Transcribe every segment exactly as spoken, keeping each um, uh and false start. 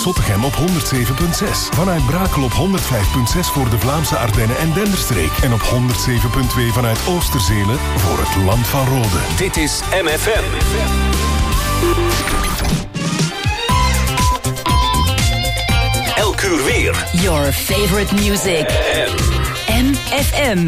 Zottegem op honderd zeven komma zes. Vanuit Brakel op honderd vijf komma zes voor de Vlaamse Ardennen en Denderstreek. En op honderd zeven komma twee vanuit Oosterzelen voor het Land van Rode. Dit is M F M. Elk uur weer. Your favorite music. M F M.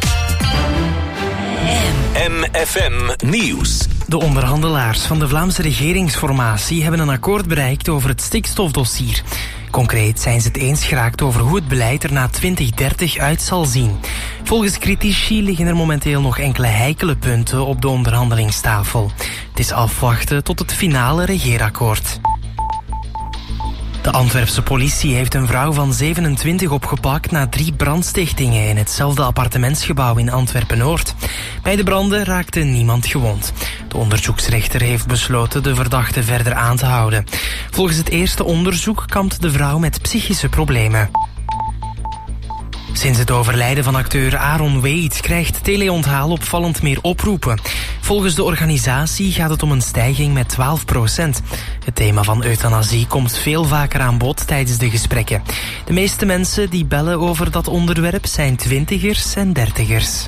M F M Nieuws. De onderhandelaars van de Vlaamse regeringsformatie hebben een akkoord bereikt over het stikstofdossier. Concreet zijn ze het eens geraakt over hoe het beleid er na twintig dertig uit zal zien. Volgens critici liggen er momenteel nog enkele heikele punten op de onderhandelingstafel. Het is afwachten tot het finale regeerakkoord. De Antwerpse politie heeft een vrouw van zevenentwintig opgepakt na drie brandstichtingen in hetzelfde appartementsgebouw in Antwerpen-Noord. Bij de branden raakte niemand gewond. De onderzoeksrechter heeft besloten de verdachte verder aan te houden. Volgens het eerste onderzoek kampt de vrouw met psychische problemen. Sinds het overlijden van acteur Aaron Wade krijgt Teleonthaal opvallend meer oproepen. Volgens de organisatie gaat het om een stijging met twaalf procent. Het thema van euthanasie komt veel vaker aan bod tijdens de gesprekken. De meeste mensen die bellen over dat onderwerp zijn twintigers en dertigers.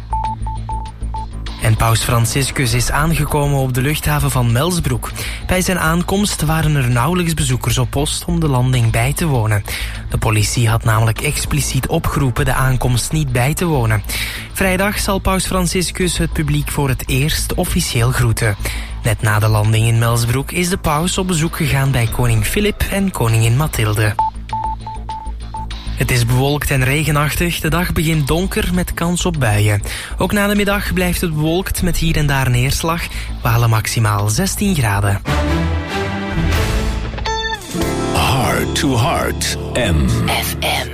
En paus Franciscus is aangekomen op de luchthaven van Melsbroek. Bij zijn aankomst waren er nauwelijks bezoekers op post om de landing bij te wonen. De politie had namelijk expliciet opgeroepen de aankomst niet bij te wonen. Vrijdag zal paus Franciscus het publiek voor het eerst officieel groeten. Net na de landing in Melsbroek is de paus op bezoek gegaan bij koning Filip en koningin Mathilde. Het is bewolkt en regenachtig. De dag begint donker met kans op buien. Ook na de middag blijft het bewolkt met hier en daar neerslag. We halen maximaal zestien graden. Heart to Heart. M F M.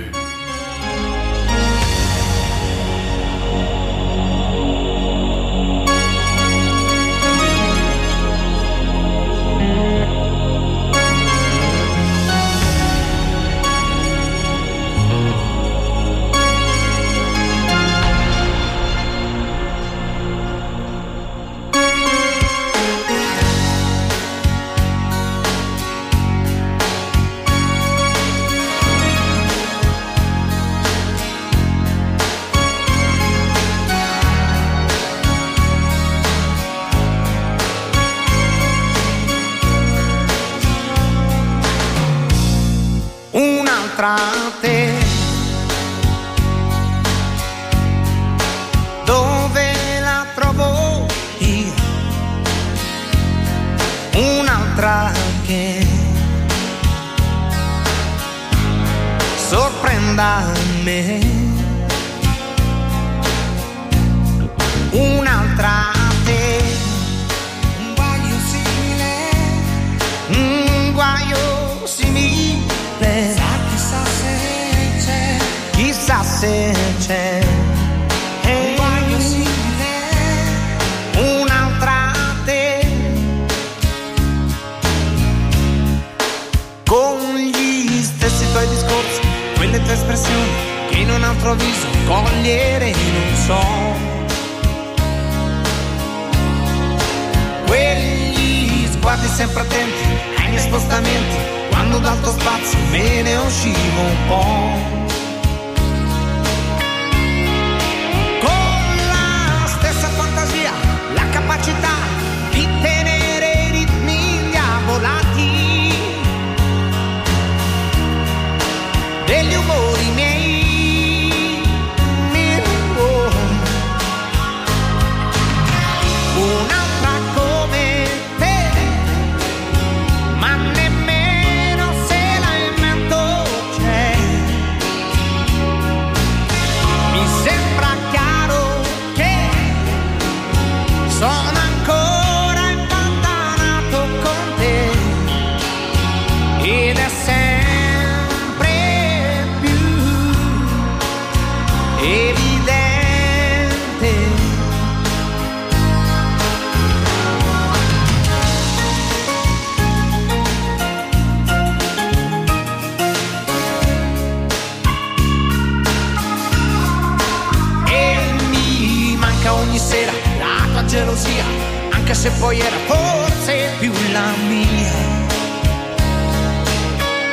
Te. Dove la trovo io? Un'altra che sorprenda me. Un'altra te. Un guaio simile. Un guaio simile. Chissà se c'è un guaio simile, un'altra te, con gli stessi tuoi discorsi, quelle tue espressioni che in un altro viso cogliere non so, quegli sguardi sempre attenti ai miei spostamenti, quando dal tuo spazio me ne uscivo un po'. La capacità di tenere i ritmi diavolati degli umori miei, oh. Un'altra come te, ma nemmeno se la invento c'è. Mi sembra chiaro che sono ancora impantanato con te ed è sempre più evidente. E mi manca ogni sera la tua gelosia, anche se poi era forse più la mia.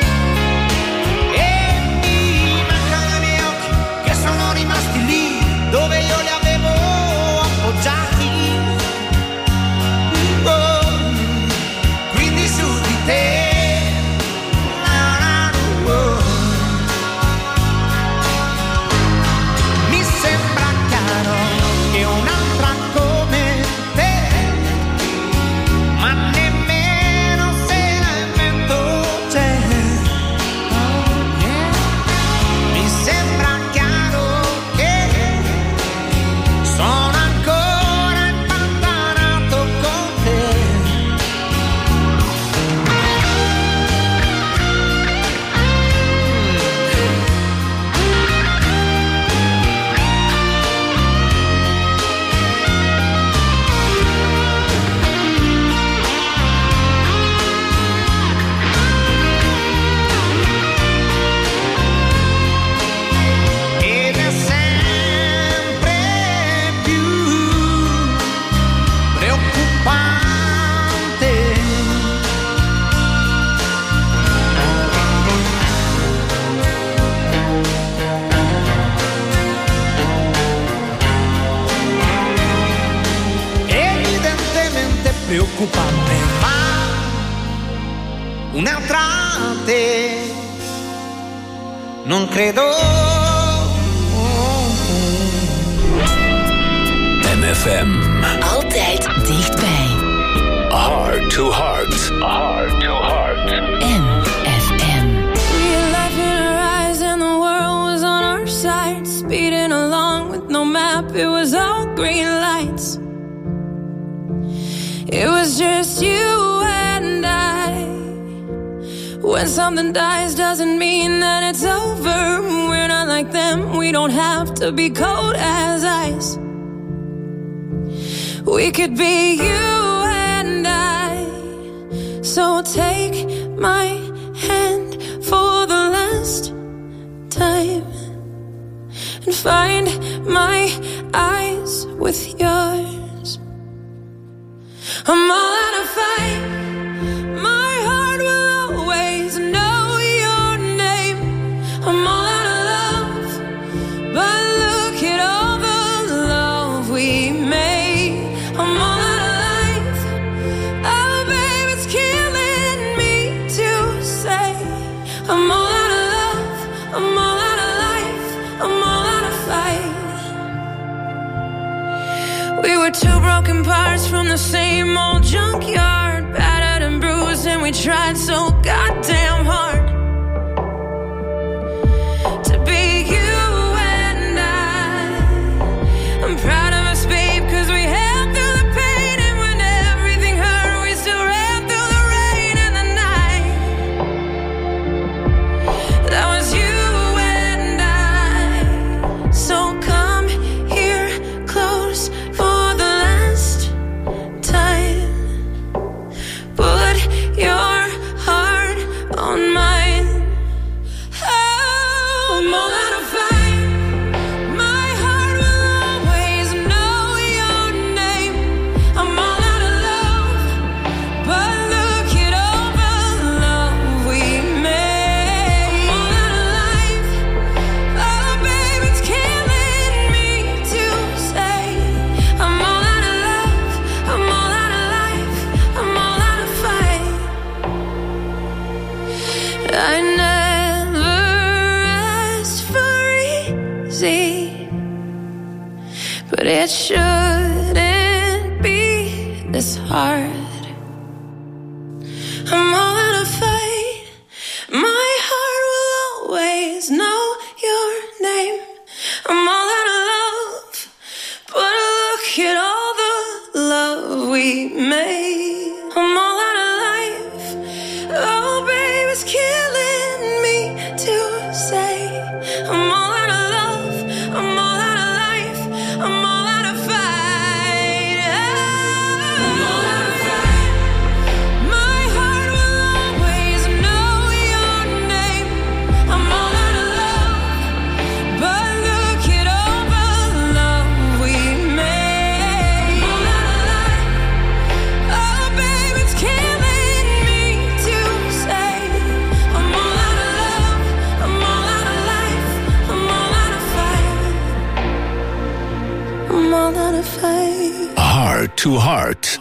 un'altra te. Non credo. M F M. Altijd dichtbij. Heart to heart. Heart to heart. M F M. Real life in our eyes and the world was on our side. Speeding along with no map, it was all green lights. It was just you and I. When something dies doesn't mean that it's over. We're not like them, we don't have to be cold as ice. We could be you and I. So take my hand for the last time and find my eyes with yours. I'm all out of fight. My heart will always know your name. I'm all out of love, but look at all the love we made. I'm all out of life. Oh, babe, it's killing me to say. I'm all out of love. I'm all out of life. I'm all out of fight. We were two broken parts from the same old junkyard, battered and bruised, and we tried so goddamn hard to be you and I. I'm proud of us, babe, cause we held through the pain, and when everything hurt, we still ran through the rain and the night. That was you and I. So come here close for the last time. Put your heart on mine. Oh, I'm all out of fight. My heart will always know your name. I'm all out of love, but look at all the love we made. I'm all out of life. Oh, babe, it's killing me to say. I'm all out of love. I'm all out of life. I'm all out of fight. I never asked for easy, but it shouldn't be this hard. I'm all out of fight. My heart will always know your name. I'm all out of love, but look at all the love we made. I'm all out of life. Oh, babe, it's killing me to say. I'm all out of love. I'm all out of life. I'm all out of fight. I'm all out of fight. My heart will always know your name. I'm all out of love, but look at all the love we made. I'm all out of life. Oh, babe, it's killing me to say. I'm all out of love. I'm all out of life. I'm all out of fight. I'm all out of fight. Heart to heart.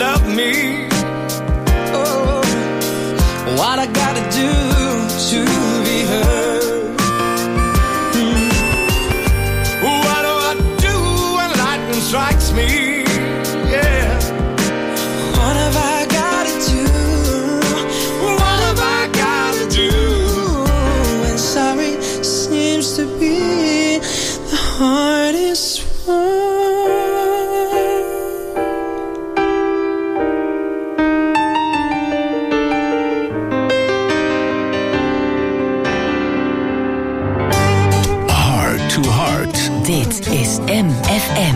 love me. Oh, what I gotta do to be heard? Hmm. What do I do when lightning strikes me? Yeah. What have I gotta do? What have I gotta do? And sorry seems to be the hardest one. Dit is M F M.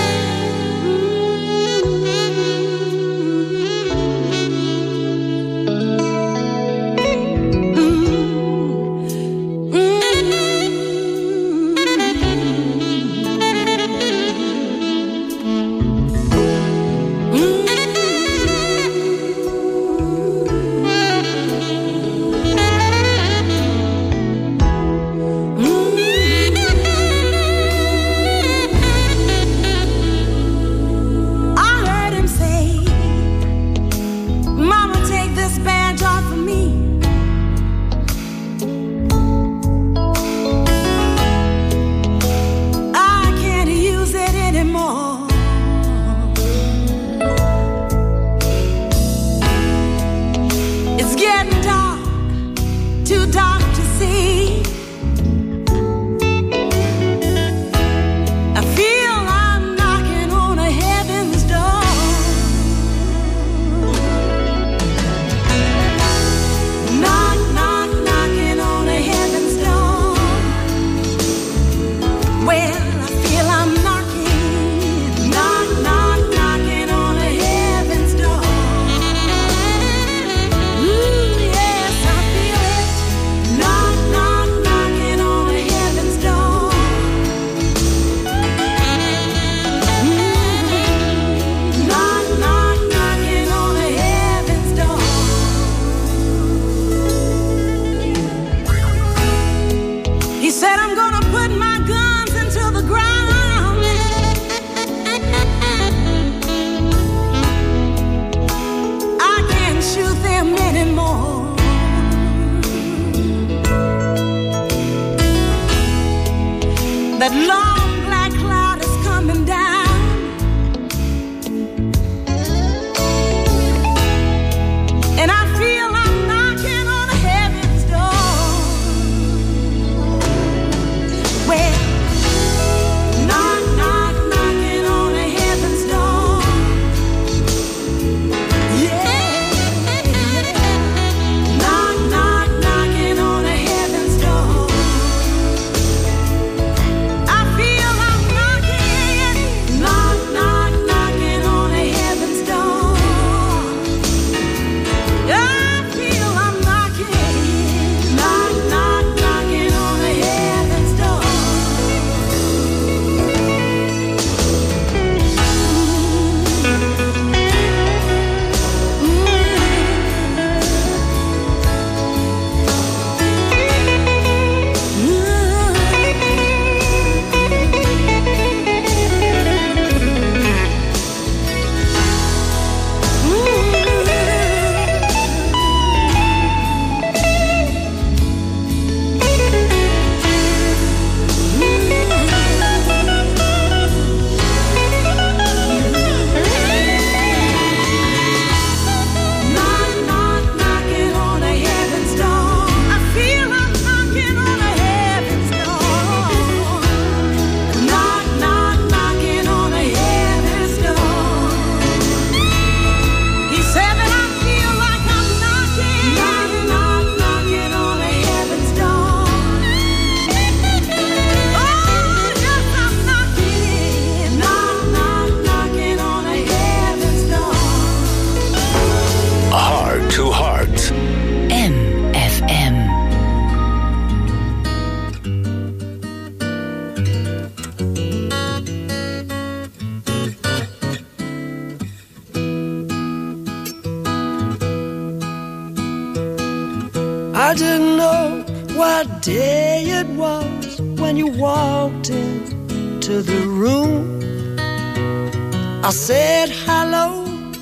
I didn't know what day it was when you walked into the room. I said hello, I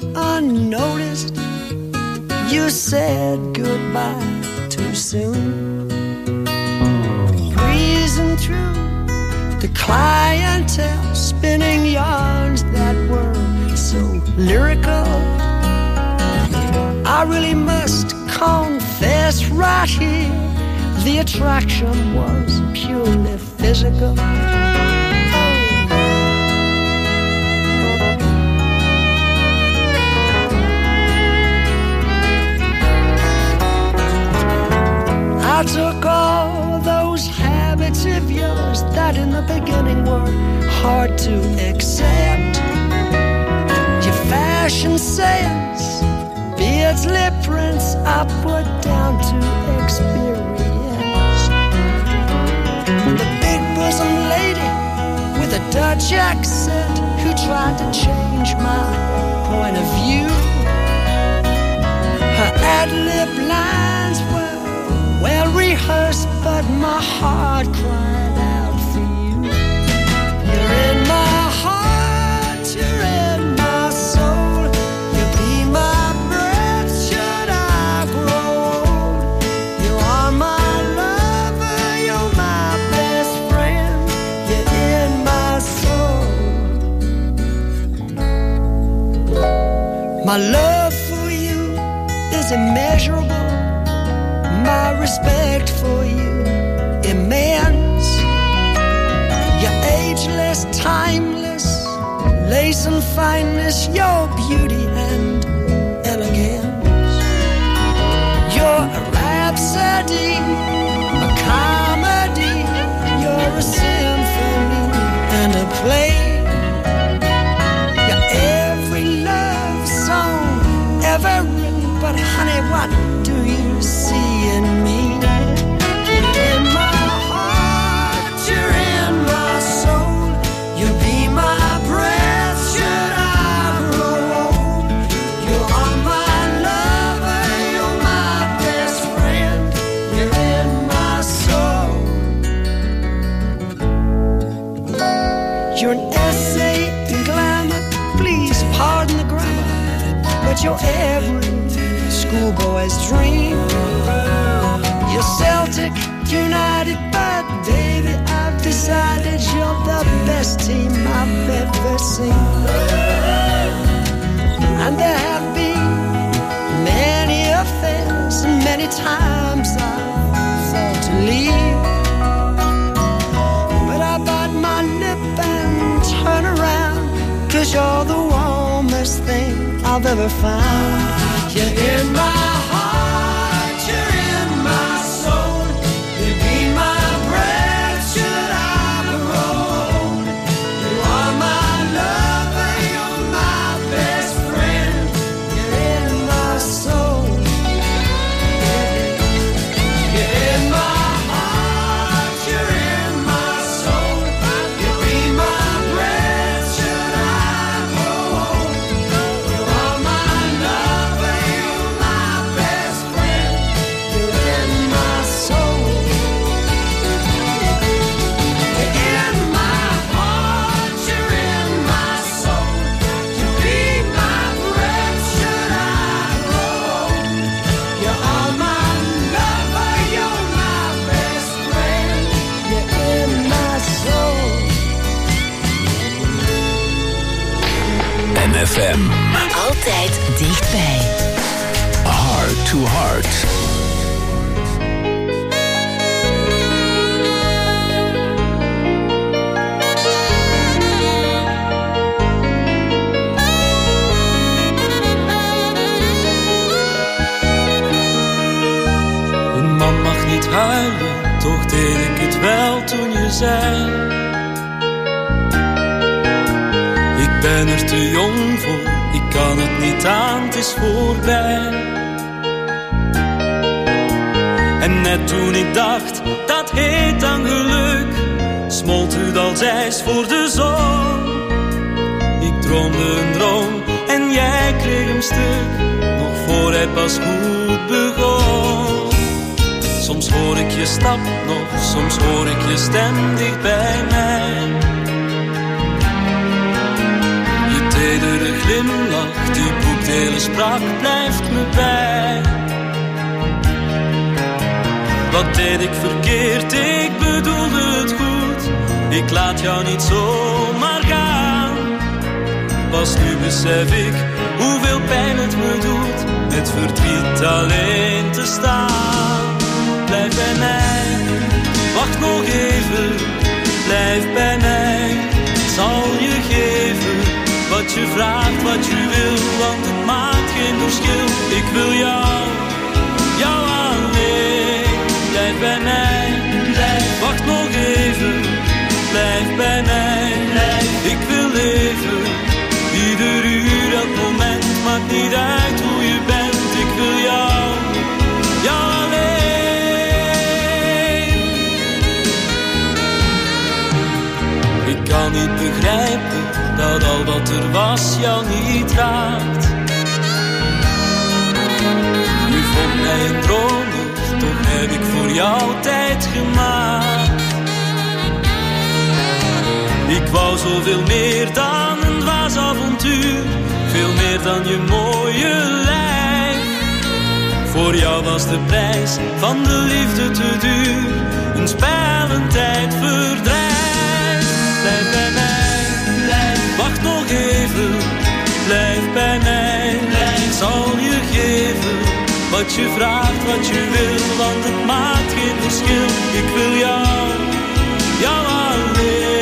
even noticed you said goodbye too soon. Breezing through the clientele, spinning yarns that were so lyrical. I really must confess right here, the attraction was purely physical. I took all those habits of yours that in the beginning were hard to accept. Your fashion sense, beards, lip prints, I put down to experience. The big bosom lady with a Dutch accent who tried to change my point of view. Her ad-lib lines were well rehearsed, but my heart cried out for you. You're in my heart, you're in my soul. You'll be my breath should I grow old. You are my lover, you're my best friend. You're in my soul. My love for you is immeasurable. My respect for you immense. You're ageless, timeless, lace and fineness, your beauty and elegance. You're a rhapsody, a comedy. You're a symphony and a play. You're every love song ever written, but honey, what do you see in me? You're in my heart, you're in my soul. You'll be my breath should I grow old. You are my lover, you're my best friend. You're in my soul. You're an essay in glamour, please pardon the grammar, but you're every schoolboy's dream. You're Celtic United, but baby, I've decided you're the best team I've ever seen. And there have been many affairs, and many times I've thought to leave, but I bite my lip and turn around, 'cause you're the warmest thing I've ever found. You're in my heart, you're in my soul. You'll be my breath should I grow old. You are my lover, you're my best friend. You're in my soul. You're in my heart, you're in my soul. You'll be my breath should I grow old. You are my lover, you're my best friend. You're in my soul. You're in my heart, you're in my soul. You'll be my breath should I grow old. You are my lover, you're my best friend. You're in my soul. M F M. Altijd dichtbij. Heart to Heart. Een man mag niet huilen, toch deed ik het wel toen je zei: ik ben er te jong voor, ik kan het niet aan, het is voorbij. En net toen ik dacht, dat heet dan geluk, smolt het als ijs voor de zon. Ik droomde een droom en jij kreeg hem stuk, nog voor hij pas goed begon. Soms hoor ik je stap nog, soms hoor ik je stem dicht bij mij. Je tedere glimlach, die boekt delen sprak blijft me bij. Wat deed ik verkeerd, ik bedoelde het goed. Ik laat jou niet zomaar gaan. Pas nu besef ik hoeveel pijn het me doet met verdriet alleen te staan. Blijf bij mij, wacht nog even. Blijf bij mij, ik zal je geven wat je vraagt, wat je wil, want het maakt geen verschil. Ik wil jou, jou alleen. Blijf bij mij, blijf, wacht nog even. Blijf bij mij, blijf, ik wil leven. Ieder uur, elk moment, maakt niet uit hoe je bent. Ik wil jou, jou alleen. Ik kan niet begrijpen dat al wat er was jou niet raakt. Nu vond mij een droom, toch heb ik voor jou tijd gemaakt. Ik wou zoveel meer dan een dwaas avontuur, veel meer dan je mooie lijf. Voor jou was de prijs van de liefde te duur, een spel, een tijdverdrijf. Blijf bij mij, blijf, wacht nog even. Blijf bij mij, blijf, ik zal je geven wat je vraagt, wat je wil, want het maakt geen verschil. Ik wil jou, jou alleen.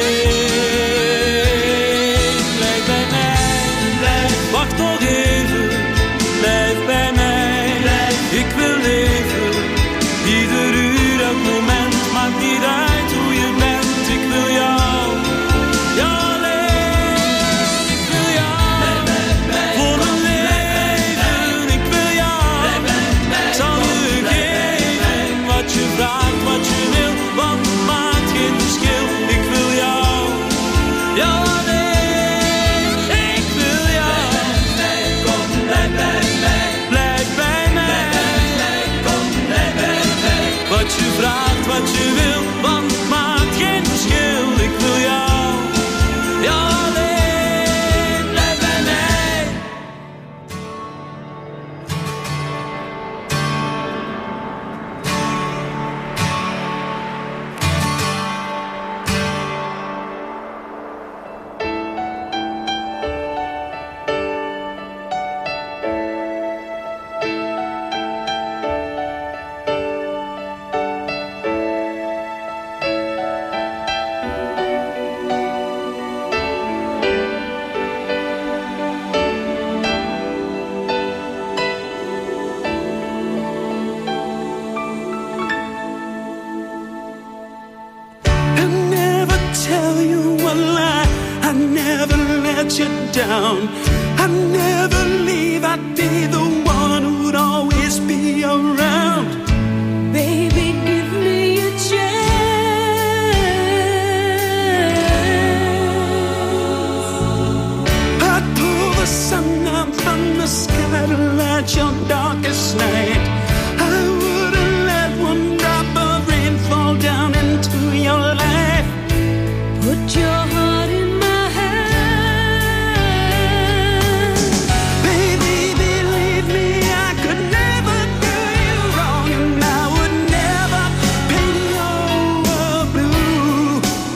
Blijf bij mij, blijf, wacht nog even. Blijf bij mij, blijf, ik wil leven. Ieder uur, elk moment, maakt niet uit hoe je bent. Ik wil jou, jou alleen. Ik wil jou, voor een leven. Ik wil jou, ik zal je geven wat je vraagt, wat je wil, want het maakt geen verschil. Ik wil jou, jou alleen. Ik wil jou, kom, blijf bij mij, blijf bij mij, kom, blijf bij mij. Wat je vraagt, wat je wil, want het maakt geen verschil. Ik wil jou, jou alleen, blijf bij mij. I never tell you a lie, I never let you down, I never leave, I'd be the one who'd always be around. Baby, give me a chance. I'd pull the sun out from the sky to light your darkest night. I wouldn't let one drop of rain fall down into your life. Put your heart in my hand. Baby, believe me, I could never do you wrong, and I would never paint you over blue.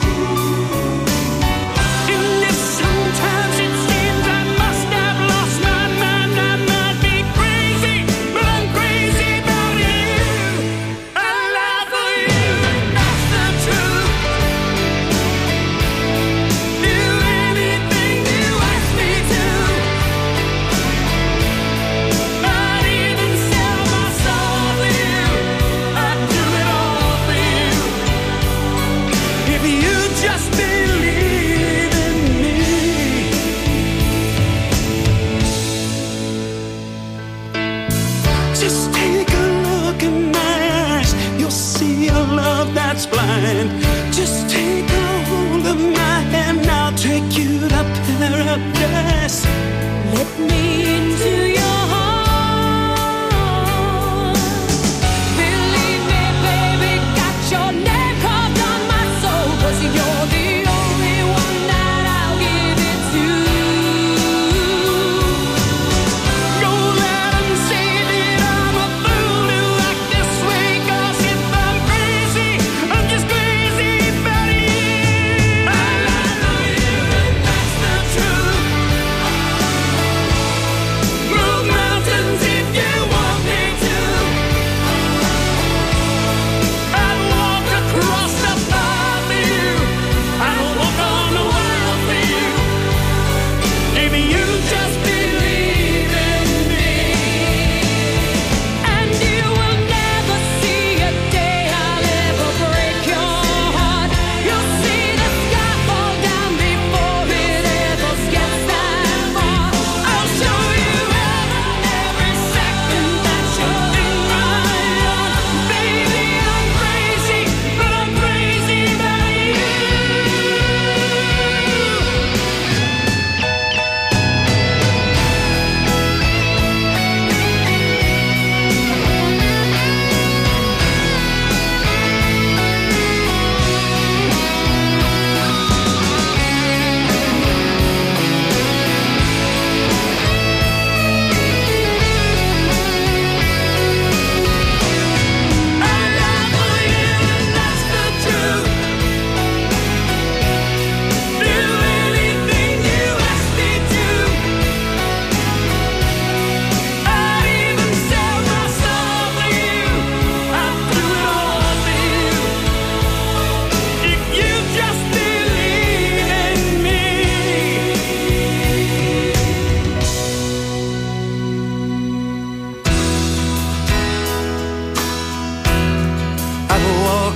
And if sometimes it seems I must have lost my mind, I might be crazy, but I'm crazy about you. I lie for you, that's the truth. Do anything you ask me to. I'd even sell my soul for you. I'd do it all for you. If you just believe in me. Just take a look in my eyes. You'll see a love that's blind. Just take a hold of my hand. I'll take you to paradise. Let me into your heart. Believe me, baby, got your name carved on my soul. 'Cause you're the only one that I'll give it to.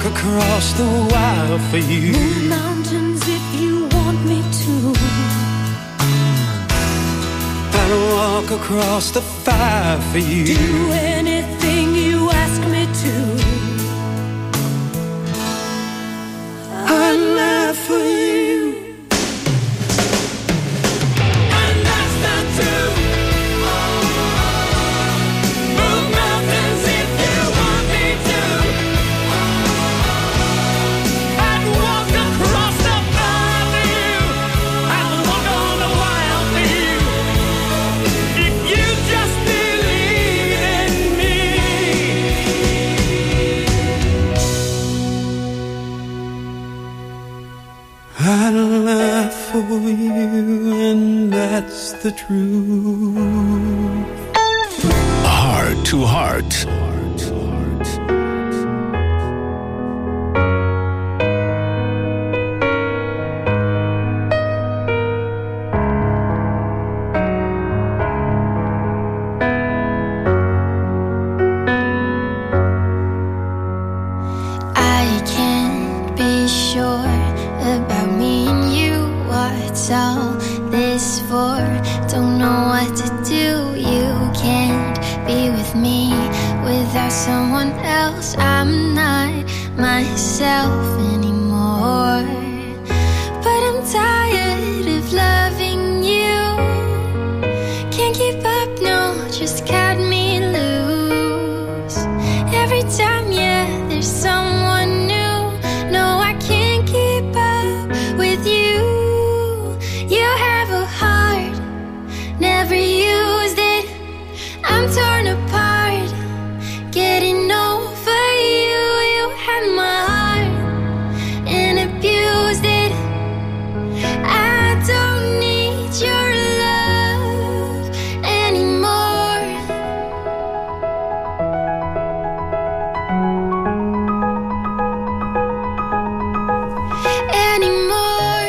walk across the wild for you. Move mountains if you want me to. I'd walk across the fire for you. Do anything you ask me to. I'd laugh for you. And that's not true. Move mountains if you want me to. I'd walk across the fire for you. I'd walk on the wild for you. If you just believe in me. I'd laugh for you, and that's the truth. Heart to Heart. I can't be sure about me and you. What's all this for? Don't know what to do. You can't be with me without someone else. I'm not myself anymore. But I'm tired of loving you. Can't keep up, no, just cut me loose. Every time, yeah, there's someone new. No, I can't keep up with you. You have a heart, never used it. I'm torn apart, getting over you. You had my heart and abused it. I don't need your love anymore. Anymore.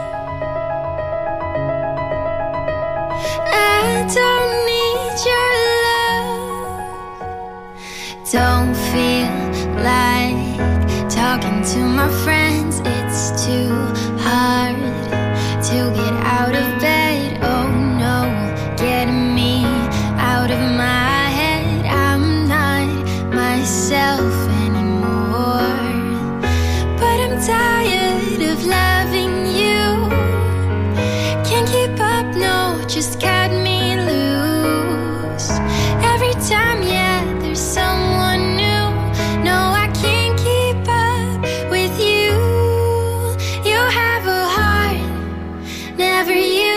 I don't need your love. Don't feel like talking to my friends. It's too hard to get out of bed. Oh no, getting me out of my head. I'm not myself anymore. But I'm tired of loving you. Can't keep up, no, just cut me loose. Every time, yeah, there's someone new. No, I can't keep up with you. You have a heart, never used.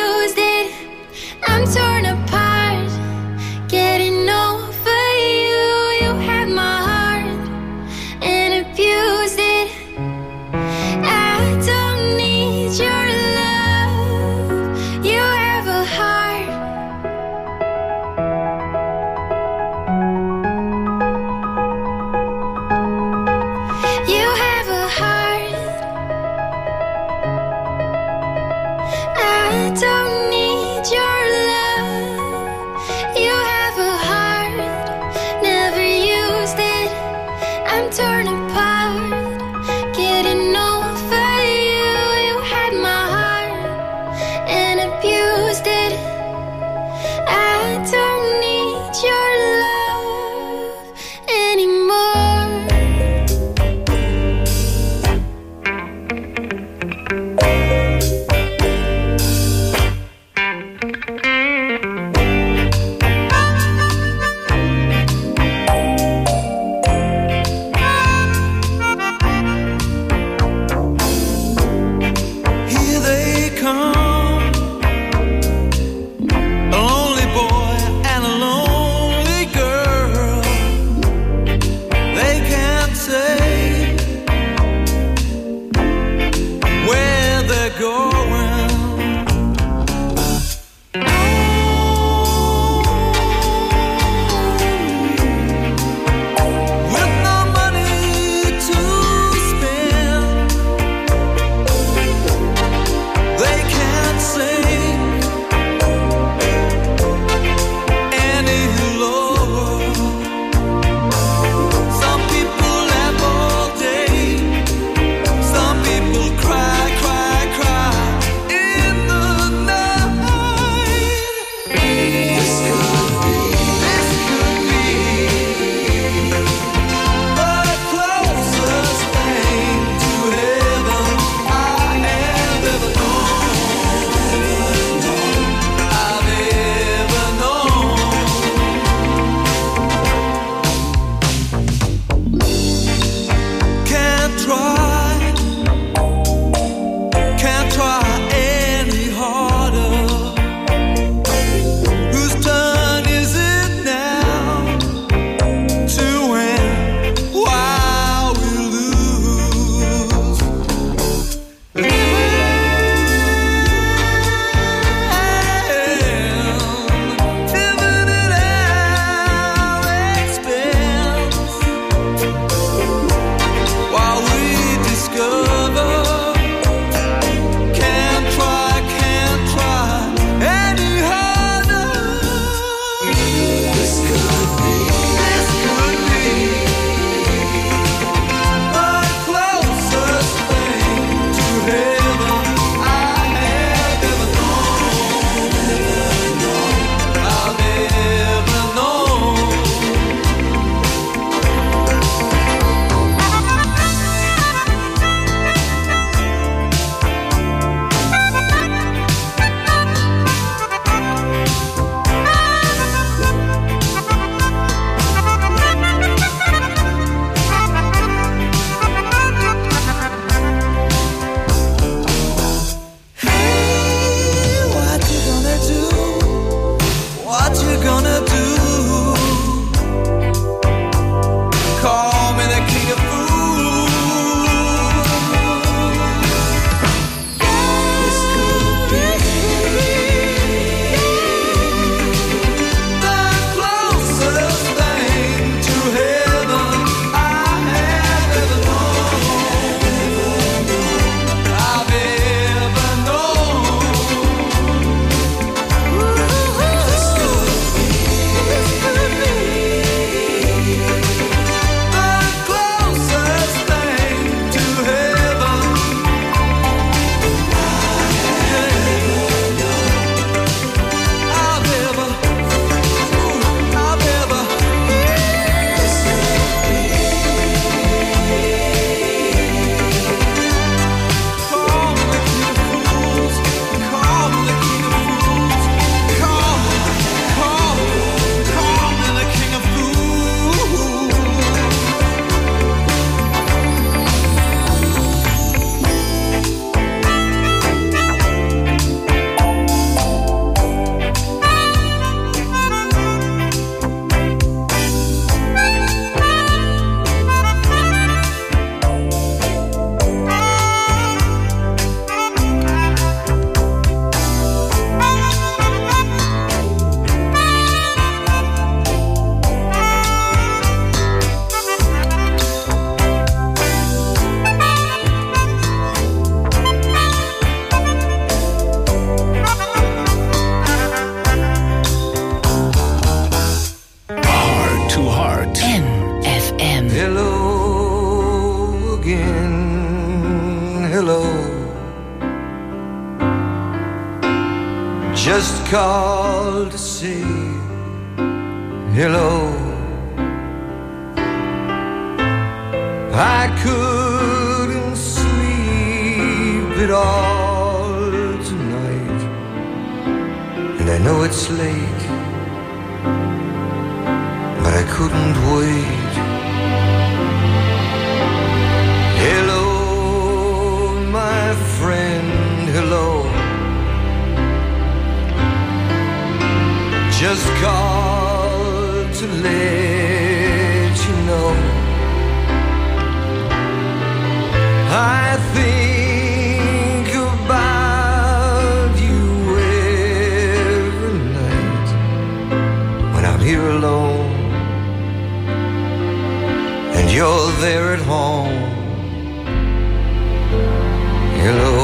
gonna do? Call me the king of fools. This could be the closest thing to heaven I have ever known. I've ever known. This could be the closest thing to heaven I've ever, ooh, I've ever. This could be. Call me the king of fools. Call me the king of fools. Call, call, call me the king of fools. Heart to Heart. M F M. Hello again, hello. Just called to say hello. I couldn't sleep at all tonight, and I know it's late, but I couldn't wait. Hello, my friend, hello. Just called to let you know I think about you every night when I'm here alone and you're there at home. Hello.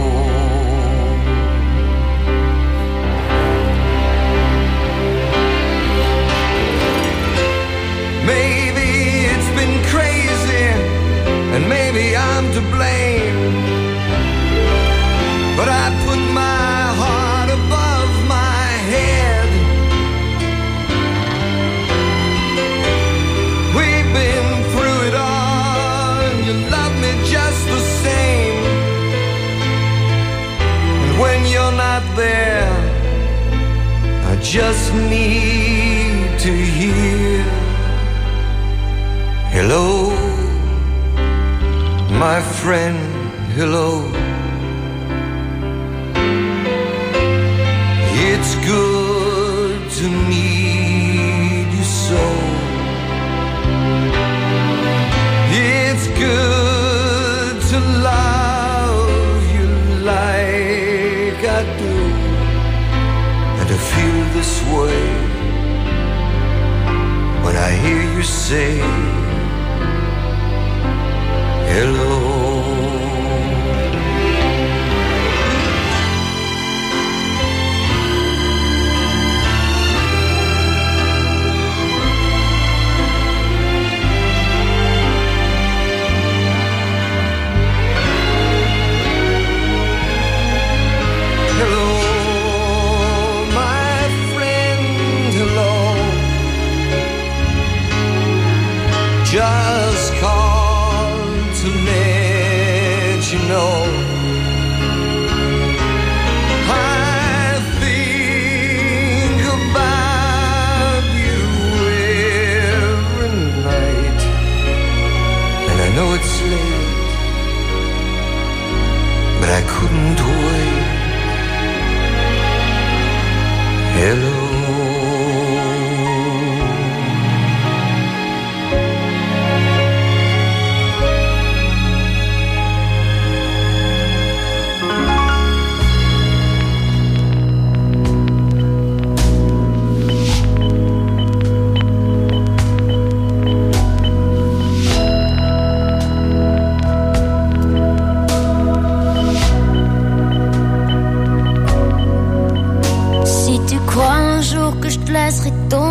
Maybe it's been crazy and maybe I'm to blame, but I put my heart above my head. We've been through it all, and you love me just the same. And when you're not there, I just need to hear hello, my friend, hello. It's good to need you so. It's good to love you like I do, and to feel this way when I hear you say hello. Hello, my friend, hello. Just call to let you know I think about you every night, and I know it's late, but I couldn't wait. Hello.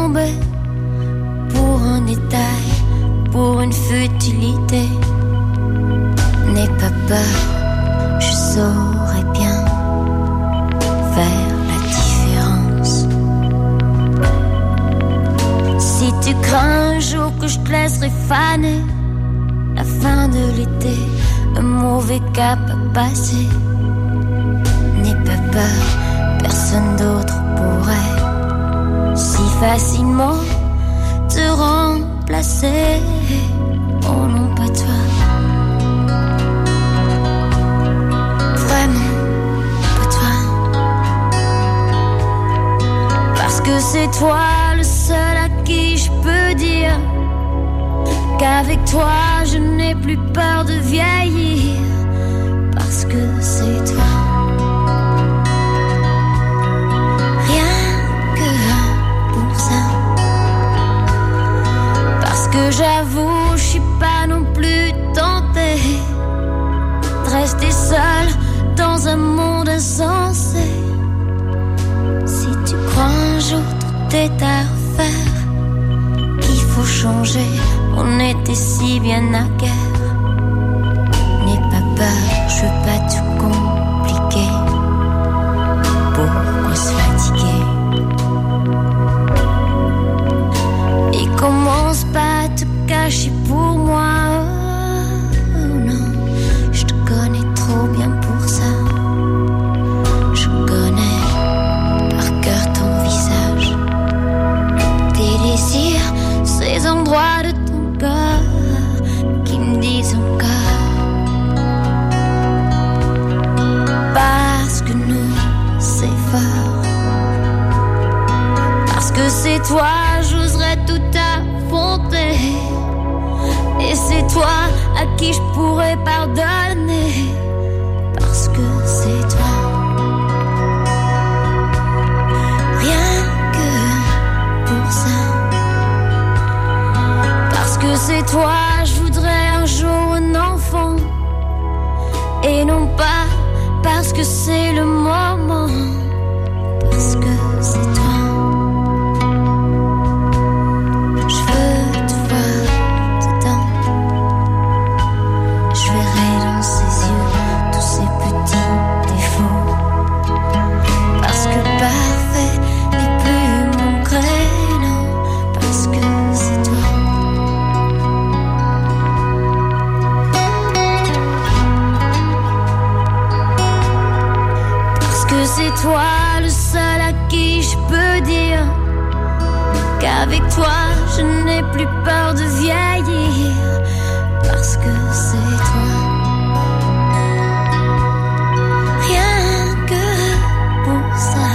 tomber pour un détail, pour une futilité. N'aie pas peur, je saurai bien faire la différence. Si tu crains un jour que je te laisserai faner, la fin de l'été, un mauvais cap à passer. N'aie pas peur, personne d'autre pourrait si facilement te remplacer. Oh non, pas toi. Vraiment, pas toi. Parce que c'est toi le seul à qui je peux dire qu'avec toi je n'ai plus peur de vieillir. Parce que c'est toi. Que j'avoue, je suis pas non plus tentée de rester seule dans un monde insensé. Si tu crois un jour tout est à refaire, qu'il faut changer, on était si bien naguère. N'aie pas peur, je veux pas tout compliquer. Pourquoi se fatiguer? Et commence pas à te cacher pour moi. Oh non, je te connais trop bien pour ça. Je connais par cœur ton visage, tes désirs, ces endroits de ton corps qui me disent encore. Parce que nous, c'est fort. Parce que c'est toi, j'oserais tout affronter. Et c'est toi à qui je pourrais pardonner. Parce que c'est toi. Rien que pour ça. Parce que c'est toi, je voudrais un jour un enfant. Et non pas parce que c'est le moment. Parce que c'est toi. C'est toi le seul à qui je peux dire qu'avec toi je n'ai plus peur de vieillir. Parce que c'est toi. Rien que pour ça.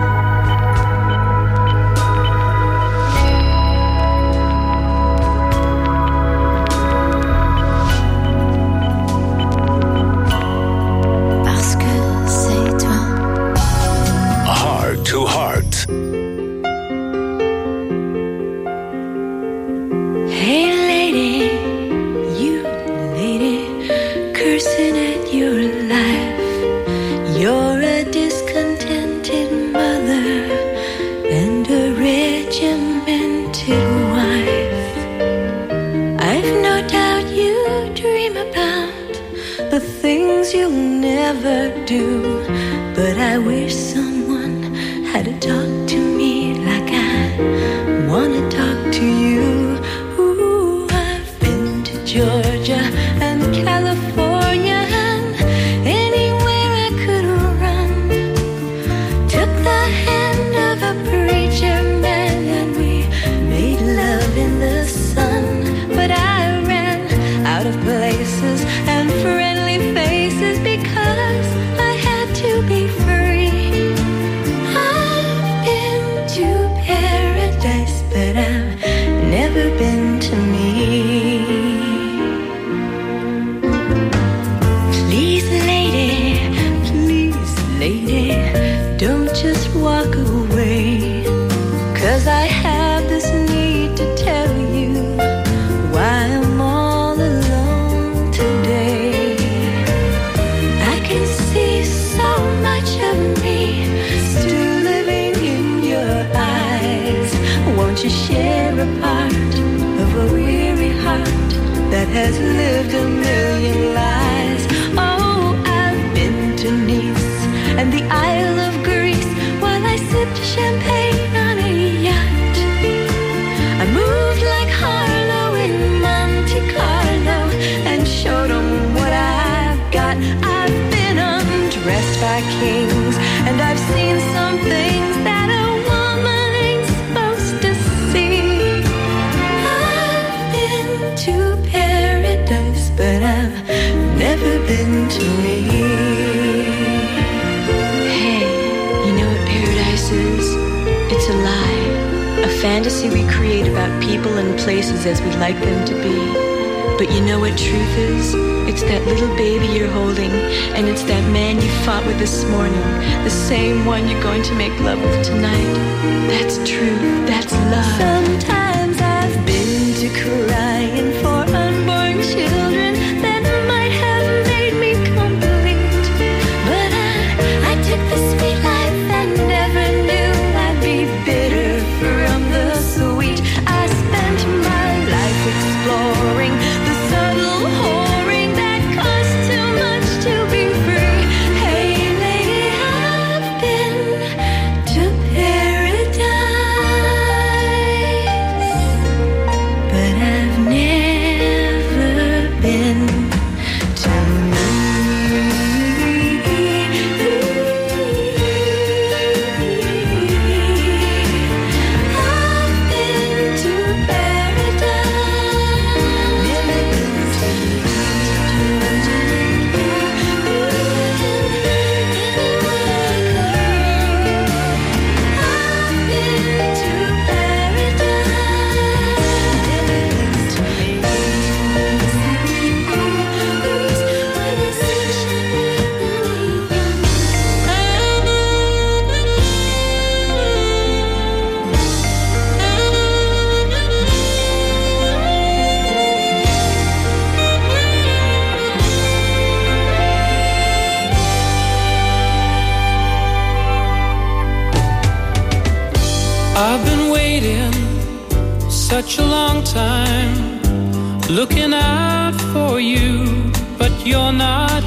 Parce que c'est toi. Heart to Heart. Hey lady, you lady, cursing at your life. You're a discontented mother and a regimented wife. I've no doubt you dream about the things you'll never do, but I wish someone had to talk to me like I wanna talk to you. Ooh, I've been to Georgia and California and anywhere I could run. Took the hand of a preacher man and we made love in the sun. But I ran out of places and friendly faces because I had share a part of a weary heart that has lived a million lives. Oh, I've been to Nice and the Isle of Greece while I sipped champagne on a yacht. I moved like Harlow in Monte Carlo and showed them what I've got. I've been undressed by kings and I've seen some things that a woman ain't supposed to see. I've been to paradise, but I've never been to me. Hey, you know what paradise is? It's a lie, a fantasy we create about people and places as we'd like them to be. But you know what truth is? It's that little baby you're holding, and it's that man you fought with this morning, the same one you're going to make love with tonight. That's truth, that's love. Sometimes I've been to crying for unborn children that might have made me complete. But I, I took the sweet life and never knew I'd be bitter from the sweet. I spent my life exploring the subtle whoring that costs too much to be free. Hey lady, I've been to paradise, but I've never been to me. I've been to paradise, never been to I've been waiting such a long time, looking out for you, but you're not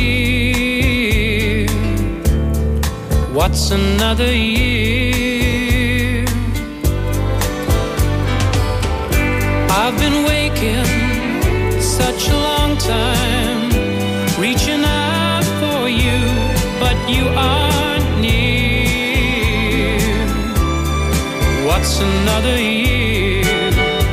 here. What's another year? I've been waking such a long time, reaching out for you, but you aren't near. What's another year?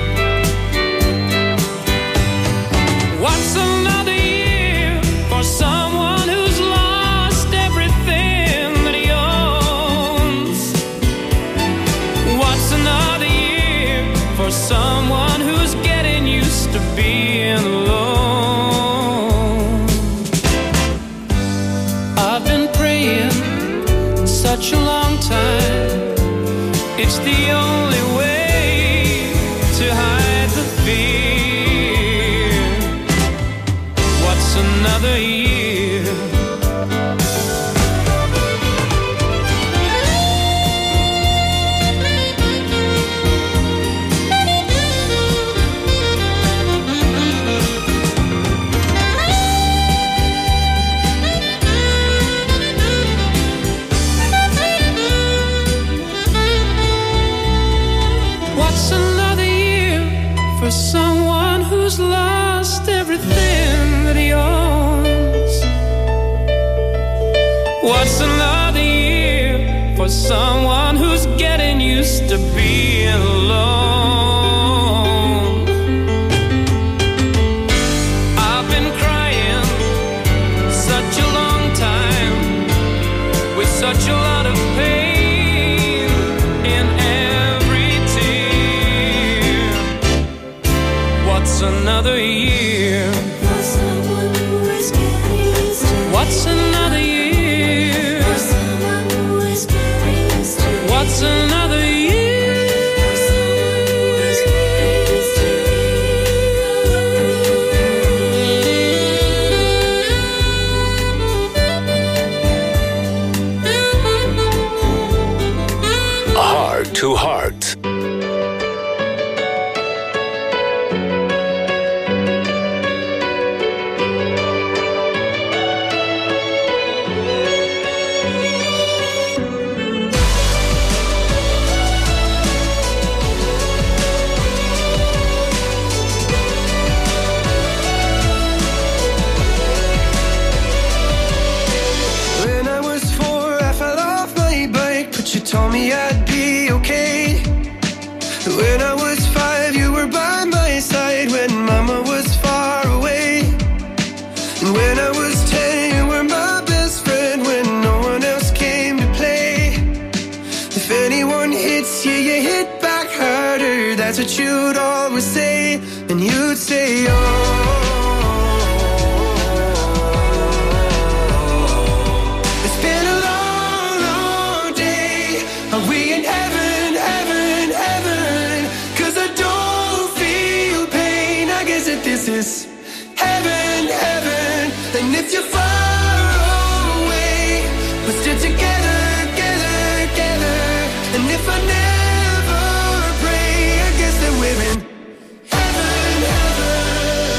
What's another year for someone who's lost everything that he owns? What's another year for someone who's getting used to being alone? I've been praying such a long time. It's the only way to hide the fear. What's another year? What's another year for someone who's lost everything that he owns? What's another year for someone who's getting used to being alone? I've been crying such a long time with such a lot of pain in every tear. What's another year? For someone who is getting used to. What's another year? For someone who is getting used to. What's another year? For someone When I was five, you were by my side when mama was far away. And when I was ten, you were my best friend when no one else came to play. If anyone hits you, you hit back harder. That's what you'd always say. And you'd say, oh. It's been a long, long day. Are we in heaven, heaven, heaven? 'Cause I don't feel pain. I guess that this is heaven, heaven. And if you're far away, we're still together, together, together. And if I never pray, I guess that we're in heaven, heaven.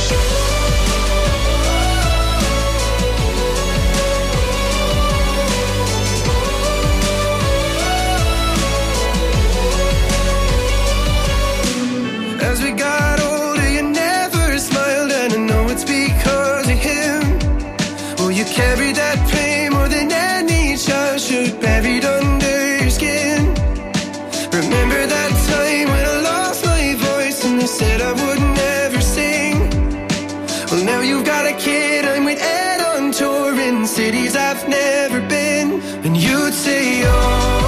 As we got older, you never smiled, and I know it's because of him. Oh, you carried that pain more than any child should, buried under your skin. Remember that time when I lost my voice and they said I would never sing? Well, now you've got a kid, I'm with Ed on tour in cities I've never been. And you'd say, oh.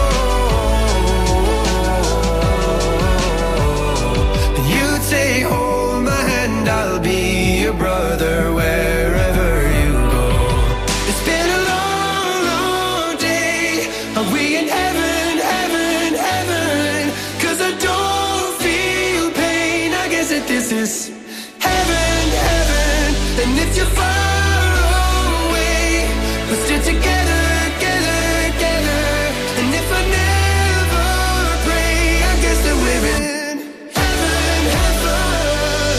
And you'd say, hold my hand, I'll be your brother wherever you go. It's been a long, long day. Are we in heaven, heaven, heaven? 'Cause I don't feel pain. I guess that this is heaven, heaven. And if you're far away, we're still together, together, together. And if I never pray, I guess that we're in heaven, heaven.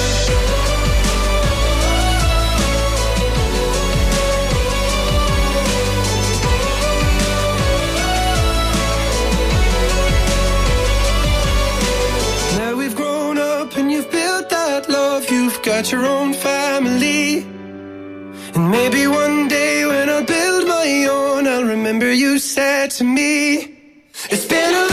Now we've grown up and you've built that love. You've got your own family. And maybe one day when I build my own, I'll remember you said to me, it's been a